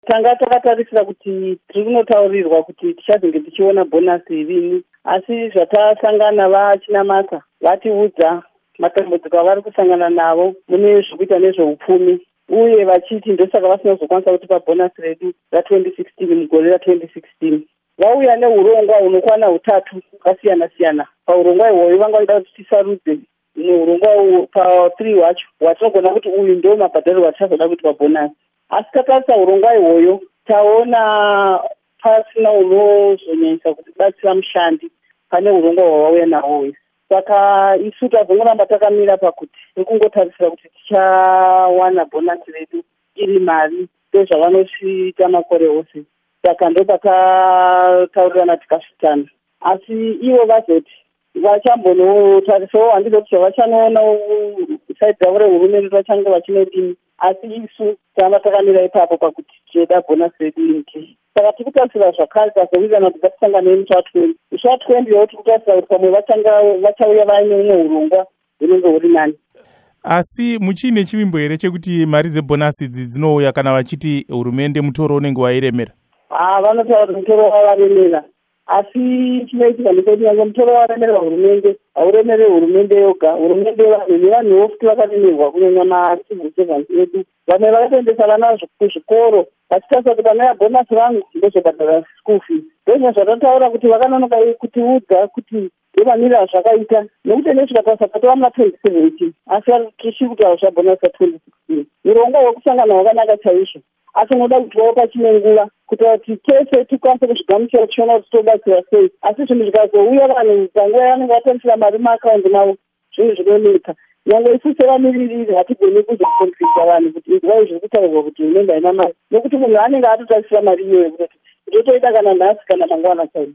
Tanga takatarisira kuti tiri kunotaurirwa kuti tichazenge tichiona bhonasi rini, asi zvatasangana vachinamata vatiudza matambudziko avari kusangana navo mune zvekuita nezveupfumi, uye vachiti ndosaka vasina kuzokwanisa kutipa bhonasi redu ra2016 mugore ra2016. Vauya neurongwa hunokwana hutatu hwakasiyana siyana. Paurongwa ihwoyo vanga vaida kuti tisarudze urongwa pa3 hwacho hwatinogona kuti uyu ndo mabhadhariro atichazoda kuitwa bhonasi. Asi tatarisa urongwa ihwoyo taona pasina unozonyanyisa kutibatsira mushandi pane urongwa hwavauya nahwo hwese. Saka isu tazongoramba takamira pakuti sekungotarisira kuti tichawana bhonasi redu iri mari ndozvavanochiita makore ose. Saka ndopataurirana tikasvitana, asi ivo vazoti vachambonotarisawo, handizoti zvavachanoona saidi dzavo rehurumende vachange vachinodini, asi isu tamba takamira ipapo pakuti tichida bhonasi redu ingi. Saka tiri kutarisira zvakare tazowirirana kuti ngatisanganei musi wa20 yo tiri kutarisira kuti pamwe vachauya vaine umwe urongwa hunenge huri nani. Asi muchine chivimbo here chekuti mari dzebhonasi idzi dzinouya kana vachiti hurumende mutoro unenge wairemera? Vanotaura kuti mutoro wavaremera, asi chinoitika ndechoti nyange mutoro waremerera hurumende hauremere hurumende yoga. Hurumende vanhu nevanhuwo futi vakaremerwa, kunyanya macivil servants edu. Vamwe vakatoendesa vana kuzvikoro vachitarisa kuti vana bhonasi vangu ndozvobhadhara school fees. Ndozvimwe zvatotaura kuti vakanonoka kutiudza kuti ndomamirira zvakaita, nekuti nezvikatarisa patova muna2017 asi tichiri kutaura zvabhonasi ra2016. Urongwa hwekusangana hwakanaka chaizvo, asi unoda kuti waupa chine nguva kuti tese tikwanise kuzvigamuchira tichiona kuti tobatsira sei. Asi zvinhu zvikazouya vanhu panguva yavanenge vatarisira mari mumaakaundi mavo, zvinhu zvinoneka. Nyange isu sevamiririri hatigoni kuzokonfisa vanhu kuti izvai zviri kutaurwa kuti hurumende haina mari, nekuti munhu anenge atotarisira mari iyoyo kuti ndotoida kana nhasi kana mangwana chaivo.